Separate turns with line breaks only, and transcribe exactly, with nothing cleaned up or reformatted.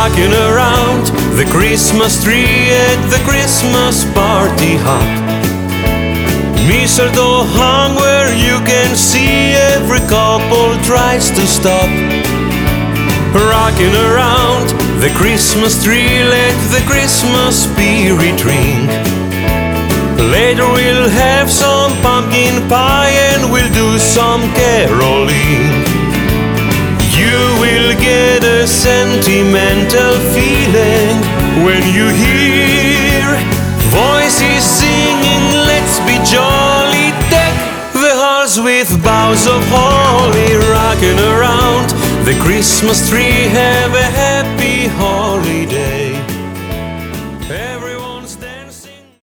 rocking around the Christmas tree at the Christmas party hop. Mistletoe hung where you can see every couple tries to stop. Rocking around the Christmas tree, let the Christmas spirit ring. Later we'll have some pumpkin pie and we'll do some caroling. You will get a sentimental feeling when you hear voices singing, let's be jolly. Deck the halls with boughs of holly. Rocking around the Christmas tree, have a happy holiday.